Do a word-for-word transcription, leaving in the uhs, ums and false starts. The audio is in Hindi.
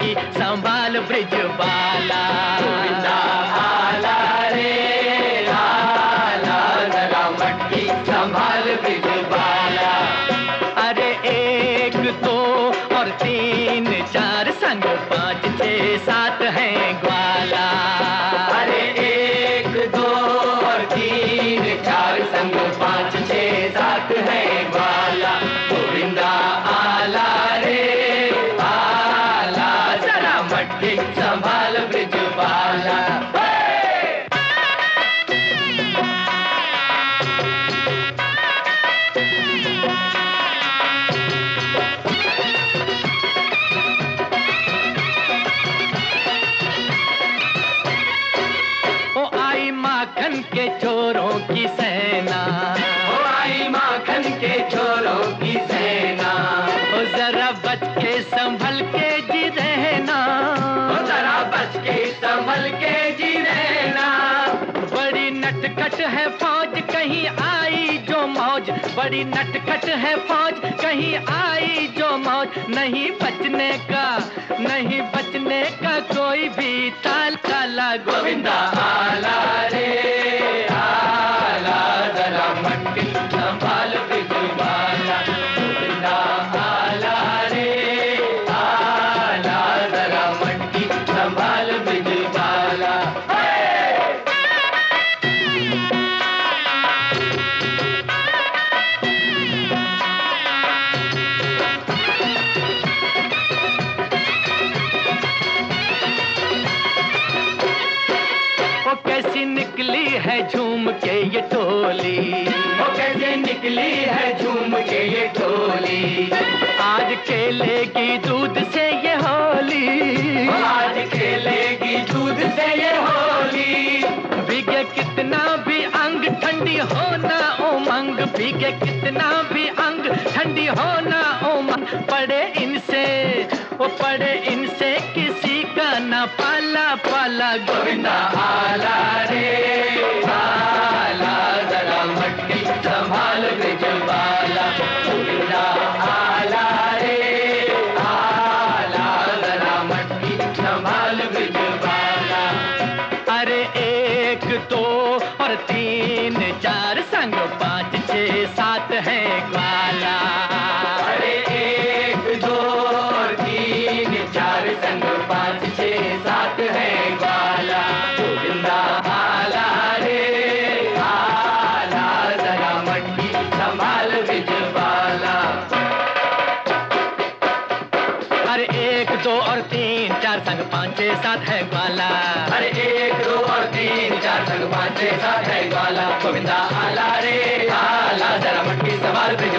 मटकी संभाल ब्रिजबाला। गोविंदा आला रे आला, जरा मटकी संभाल ब्रिजबाला। अरे एक दो और तीन चार संग पाँच छः सात है ग्वाला। अरे एक दो और तीन चार संग पाँच छः सात है ग्वाला। गोविंदा आला रे आला, जरा मटकी संभाल ब्रिजबाला। माखन के चोरों की सेना, ओ आई माखन के चोरों की सेना। ओ जरा बच के संभल के जी रहना, ओ जरा बच के संभल के जी रहना। बड़ी नटखट है फौज कहीं आई जो मौज, बड़ी नटखट है फौज कहीं आई जो मौज। नहीं बचने का नहीं बचने का कोई भी ताल काला। गोविंदा आला रे आला, जरा मटकी संभाल ब्रिजबाला। गोविंदा आला रे आला, जरा मटकी संभाल ब्रिजबाला। कैसी निकली है झूम के ये टोली, वो कैसे निकली है झूम के ये टोली। आज खेलेगी दूध से ये होली, आज खेलेगी दूध से ये होली। भीगे कितना भी अंग ठंडी होना उमंग, भीगे कितना भी अंग ठंडी होना उमंग। पड़े इनसे वो पड़े इनसे किसी का न पाला पाला। गोविंदा आला रे आला, जरा मटकी संभाल ब्रिजबाला। गोविंदा आला रे आला, जरा मटकी संभाल ब्रिजबाला। अरे एक दो और तीन चार संग पाँच छः सात है ग्वाला। अरे एक दो और तीन चार संग पाँच छः सात है ग्वाला। गोविंदा आला रे आला, जरा मटकी संभाल ब्रिजबाला। अरे एक दो और तीन चार संग पाँच छः सात है ग्वाला। अरे एक दो और तीन चार संग पाँच छः सात है ग्वाला। गोविंदा आला रे आला, जरा मटकी संभाल ब्रिजबाला।